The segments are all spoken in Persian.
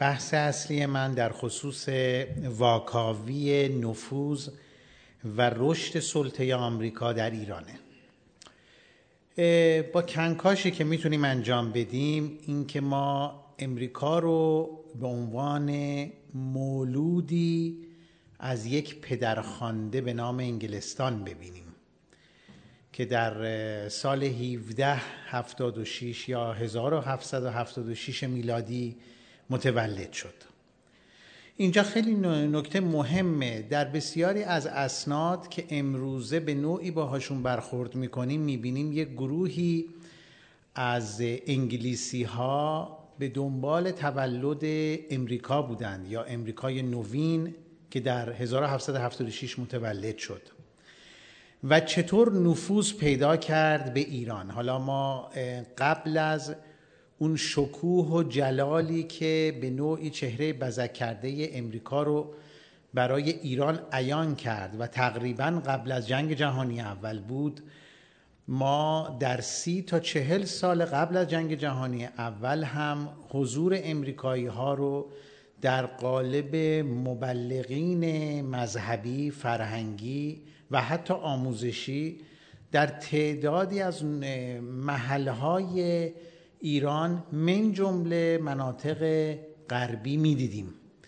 بحث اصلی من در خصوص واکاوی نفوذ و رشد سلطه آمریکا در ایرانه. با کنکاشی که میتونیم انجام بدیم این که ما امریکا رو به عنوان مولودی از یک پدرخوانده به نام انگلستان ببینیم که در سال 1776 یا 1776 میلادی متولد شد. اینجا خیلی نکته مهمه. در بسیاری از اسناد که امروزه به نوعی باهاشون برخورد میکنیم میبینیم یک گروهی از انگلیسی ها به دنبال تولد امریکا بودند یا امریکای نوین که در 1776 متولد شد و چطور نفوذ پیدا کرد به ایران. حالا ما قبل از اون شکوه و جلالی که به نوعی چهره بزک کرده امریکا رو برای ایران عیان کرد و تقریباً قبل از جنگ جهانی اول بود، ما در 30 تا 40 سال قبل از جنگ جهانی اول هم حضور امریکایی ها رو در قالب مبلغین مذهبی، فرهنگی و حتی آموزشی در تعدادی از محلهای ایران من جمله مناطق غربی می‌دیدیم.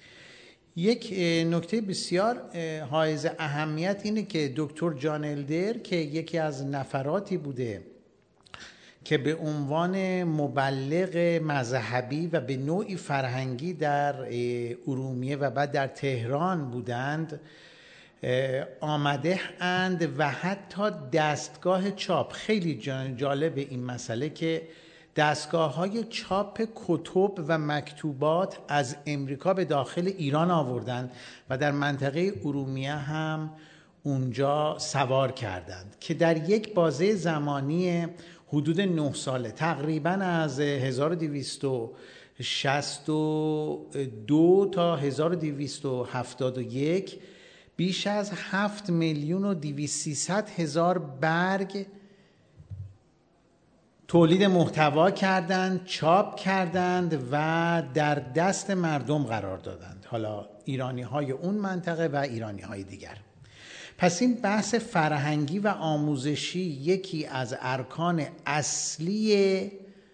یک نکته بسیار حائز اهمیت اینه که دکتر جان الدر که یکی از نفراتی بوده که به عنوان مبلغ مذهبی و به نوعی فرهنگی در ارومیه و بعد در تهران بودند آمده اند و حتی دستگاه چاپ، خیلی جالب این مسئله که دستگاه‌های چاپ کتب و مکتوبات از امریکا به داخل ایران آوردند و در منطقه ارومیه هم اونجا سوار کردند که در یک بازه زمانی حدود 9 ساله تقریباً از 1262 تا 1271 بیش از 7,200,000 برگ تولید محتوا کردند، چاپ کردند و در دست مردم قرار دادند، حالا ایرانی‌های اون منطقه و ایرانی‌های دیگر. پس این بحث فرهنگی و آموزشی یکی از ارکان اصلی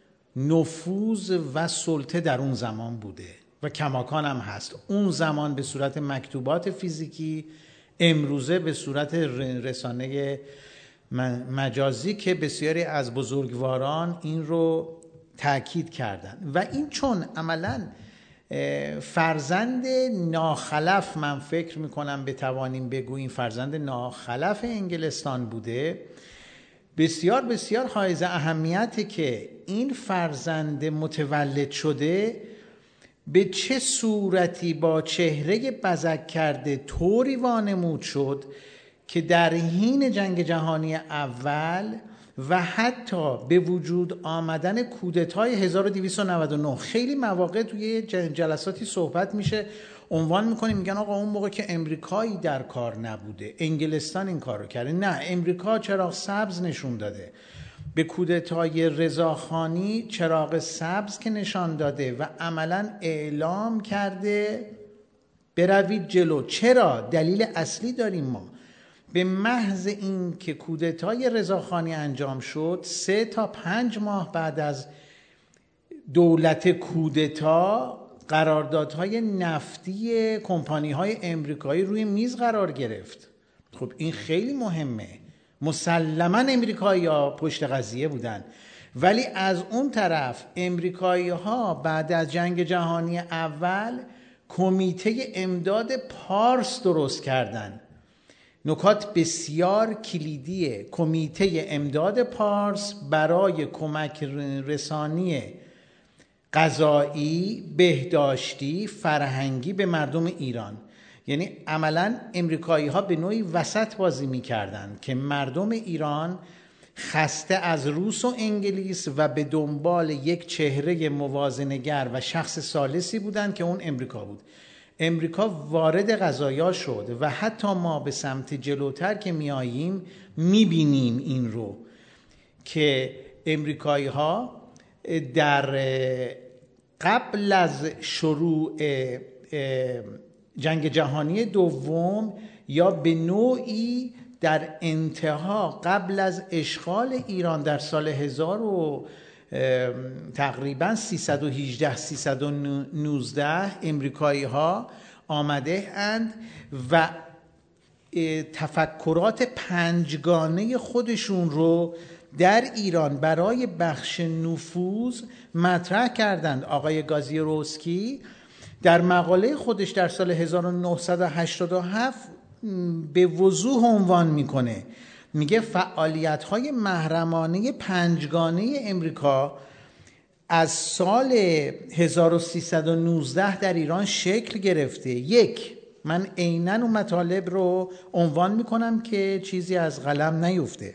نفوذ و سلطه در اون زمان بوده و کماکان هم هست. اون زمان به صورت مکتوبات فیزیکی، امروزه به صورت رسانه مجازی که بسیاری از بزرگواران این رو تأکید کردند و این چون عملاً فرزند ناخلف، من فکر میکنم بتوانیم بگوییم فرزند ناخلف انگلستان بوده، بسیار بسیار حائز اهمیته که این فرزند متولد شده به چه صورتی با چهره بزک کرده طوری وانمود شد که در حین جنگ جهانی اول و حتی به وجود آمدن کودتای 1299 خیلی مواقع توی جلساتی صحبت میشه، عنوان میکنیم میگن آقا اون موقع که امریکایی در کار نبوده، انگلستان این کارو کرده. نه، امریکا چراغ سبز نشون داده به کودتای رضاخانی، چراغ سبز که نشان داده و عملاً اعلام کرده بروید جلو. چرا؟ دلیل اصلی داریم ما. به محض این که کودتای رضاخانی انجام شد 3 تا 5 ماه بعد از دولت کودتا قراردادهای نفتی کمپانی‌های امریکایی روی میز قرار گرفت. خب این خیلی مهمه. مسلماً امریکایی‌ها پشت قضیه بودن، ولی از اون طرف امریکایی‌ها بعد از جنگ جهانی اول کمیته امداد پارس درست کردند. نکات بسیار کلیدیه. کمیته امداد پارس برای کمک رسانی غذایی، بهداشتی، فرهنگی به مردم ایران. یعنی عملاً امریکایی ها به نوعی وسط بازی می کردن که مردم ایران خسته از روس و انگلیس و به دنبال یک چهره موازنه‌گر و شخص ثالثی بودن که اون امریکا بود. امریکا وارد قضایا شد و حتی ما به سمت جلوتر که میاییم میبینیم این رو که امریکایی ها در قبل از شروع جنگ جهانی دوم یا به نوعی در انتها قبل از اشغال ایران در سال 1000 و تقریبا 318 319 امریکایی ها آمده اند و تفکرات پنجگانه خودشون رو در ایران برای بخش نفوذ مطرح کردند. آقای گازیروسکی در مقاله خودش در سال 1987 به وضوح عنوان میکنه، میگه فعالیت‌های محرمانه پنجگانه امریکا از سال 1319 در ایران شکل گرفته. یک، من عیناً اون مطالب رو عنوان میکنم که چیزی از قلم نیفته.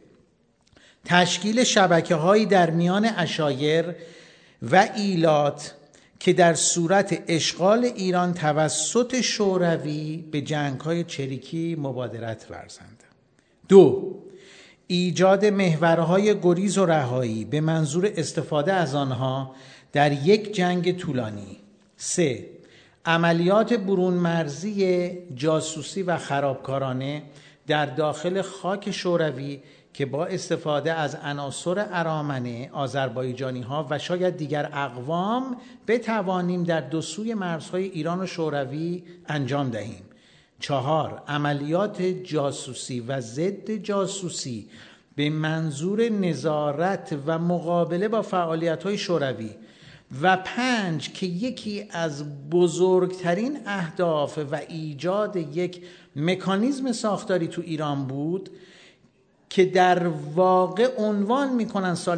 تشکیل شبکه‌هایی در میان عشایر و ایلات که در صورت اشغال ایران توسط شوروی به جنگ‌های چریکی مبادرت ورزند. دو، ایجاد محورهای گریز و رهایی به منظور استفاده از آنها در یک جنگ طولانی. سه، عملیات برون مرزی جاسوسی و خرابکارانه در داخل خاک شوروی که با استفاده از عناصر ارامنه، آذربایجانی ها و شاید دیگر اقوام بتوانیم در دو سوی مرزهای ایران و شوروی انجام دهیم. چهار، عملیات جاسوسی و ضد جاسوسی به منظور نظارت و مقابله با فعالیت‌های شوروی. و پنج، که یکی از بزرگترین اهداف و ایجاد یک مکانیزم ساختاری تو ایران بود که در واقع عنوان میکنن سال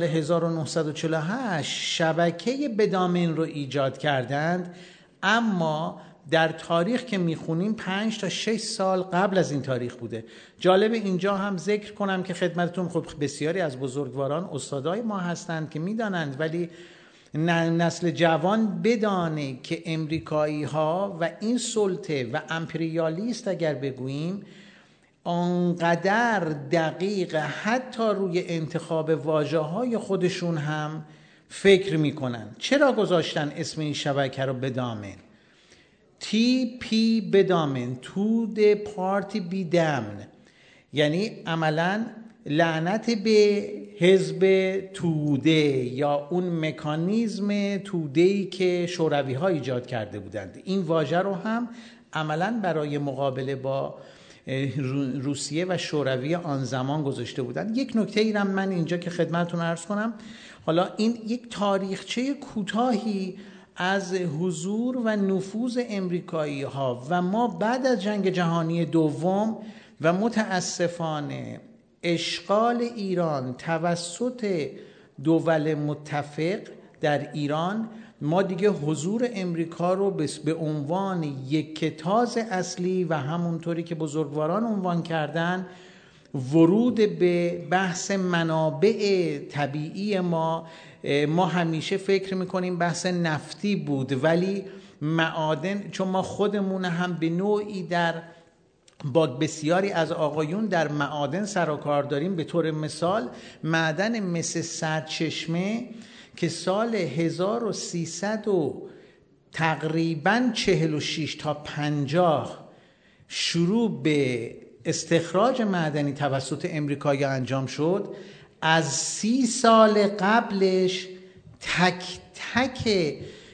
1948 شبکه بدامن رو ایجاد کردند، اما در تاریخ که میخونیم 5 تا 6 سال قبل از این تاریخ بوده. جالب اینجا هم ذکر کنم که خدمتتون خب بسیاری از بزرگواران استادای ما هستند که میدانند، ولی نسل جوان بدانه که امریکایی ها و این سلطه و امپریالیست اگر بگوییم آنقدر دقیق حتی روی انتخاب واژه‌های خودشون هم فکر میکنن. چرا گذاشتن اسم این شبکه رو بدامن؟ تی پی بدامن، تو د پارتی بی دمن، یعنی عملاً لعنت به حزب توده یا اون مکانیزم توده‌ای که شوروی ها ایجاد کرده بودند. این واژه رو هم عملاً برای مقابله با روسیه و شوروی آن زمان گذاشته بودند. یک نکته ای هم من اینجا که خدمتتون عرض کنم، حالا این یک تاریخچه کوتاهی از حضور و نفوذ امریکایی ها و ما بعد از جنگ جهانی دوم و متاسفانه اشغال ایران توسط دول متفق در ایران، ما دیگه حضور امریکا رو به عنوان یک کتاز اصلی و همونطوری که بزرگواران عنوان کردن ورود به بحث منابع طبیعی ما همیشه فکر میکنیم بحث نفتی بود، ولی معادن، چون ما خودمون هم به نوعی با بسیاری از آقایون در معادن سر و کار داریم. به طور مثال معدن مس سرچشمه که سال 1300 و تقریباً 46 تا 50 شروع به استخراج معدنی توسط امریکایی انجام شد، از 30 سال قبلش تک تک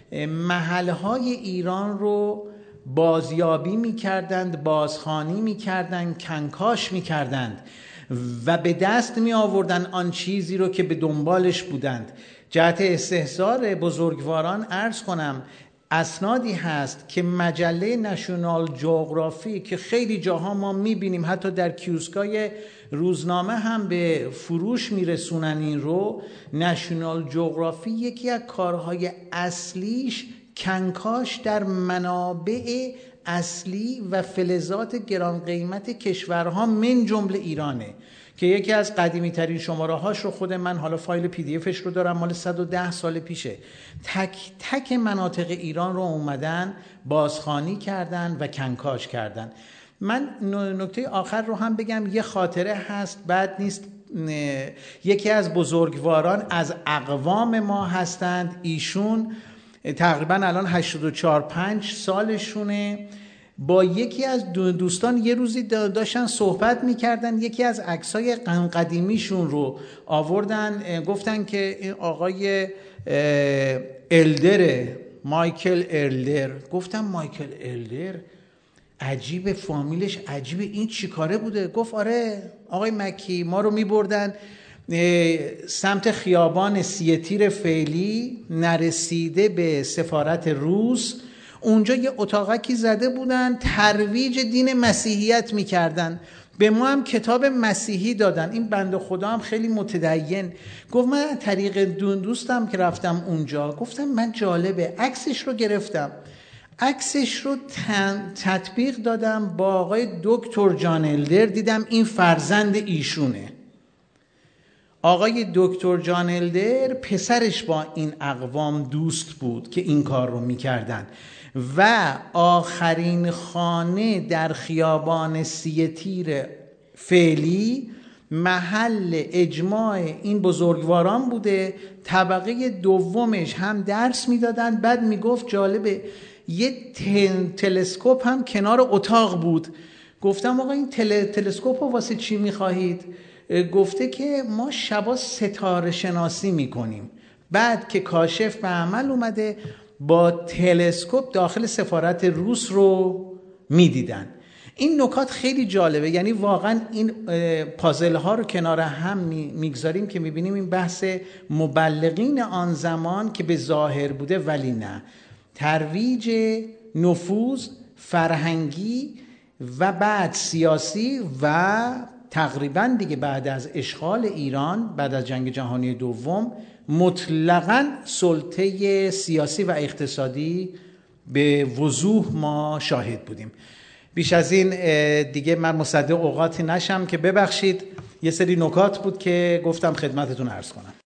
محلهای ایران رو بازیابی می‌کردند، بازخوانی می‌کردند، کنکاش می‌کردند و به دست می‌آوردند آن چیزی رو که به دنبالش بودند. جهت استحضار بزرگواران عرض کنم اسنادی هست که مجله نشنال جغرافی که خیلی جاها ما می‌بینیم، حتی در کیوسکای روزنامه هم به فروش میرسونن این رو. نشنال جغرافی یکی از کارهای اصلیش کنکاش در منابع اصلی و فلزات گران قیمت کشورها من جمله ایرانه که یکی از قدیمی ترین شماره هاش رو خود من، حالا فایل پی دی افش رو دارم، مال 110 سال پیشه. تک تک مناطق ایران رو اومدن بازخوانی کردن و کنکاش کردن. من نکته آخر رو هم بگم، یه خاطره هست بد نیست. یکی از بزرگواران از اقوام ما هستند، ایشون تقریبا الان 84-85 سالشونه. با یکی از دوستان یه روزی داشتن صحبت میکردن، یکی از عکسای قدیمیشون رو آوردن، گفتن که این آقای الدره، مایکل الدر. گفتم مایکل الدر عجیبه، فامیلش عجیبه، این چی کاره بوده؟ گفت آره آقای مکی، ما رو میبردن سمت خیابان سیتیر فعلی، نرسیده به سفارت روس، اونجا یه اتاقکی زده بودن ترویج دین مسیحیت میکردن، به ما هم کتاب مسیحی دادن. این بنده خدا هم خیلی متدین. گفت من طریق دوستم که رفتم اونجا، گفتم من جالبه، عکسش رو گرفتم، عکسش رو تطبیق دادم با آقای دکتر جان الدر، دیدم این فرزند ایشونه. آقای دکتر جان الدر پسرش با این اقوام دوست بود که این کار رو میکردن و آخرین خانه در خیابان سیتیر فعلی محل اجماع این بزرگواران بوده. طبقه دومش هم درس میدادن. بعد میگفت جالبه یه تلسکوپ هم کنار اتاق بود. گفتم آقا این تلسکوپ رو واسه چی میخواهید؟ گفته که ما شبا ستاره شناسی میکنیم. بعد که کاشف به عمل اومده با تلسکوپ داخل سفارت روس رو میدیدن. این نکات خیلی جالبه، یعنی واقعا این پازل ها رو کنار هم میگذاریم که میبینیم این بحث مبلغین آن زمان که به ظاهر بوده ولی نه، ترویج نفوذ فرهنگی و بعد سیاسی و تقریبا دیگه بعد از اشغال ایران بعد از جنگ جهانی دوم مطلقاً سلطه سیاسی و اقتصادی به وضوح ما شاهد بودیم. بیش از این دیگه من مصدق اوقاتی نشم که ببخشید، یه سری نکات بود که گفتم خدمتتون عرض کنم.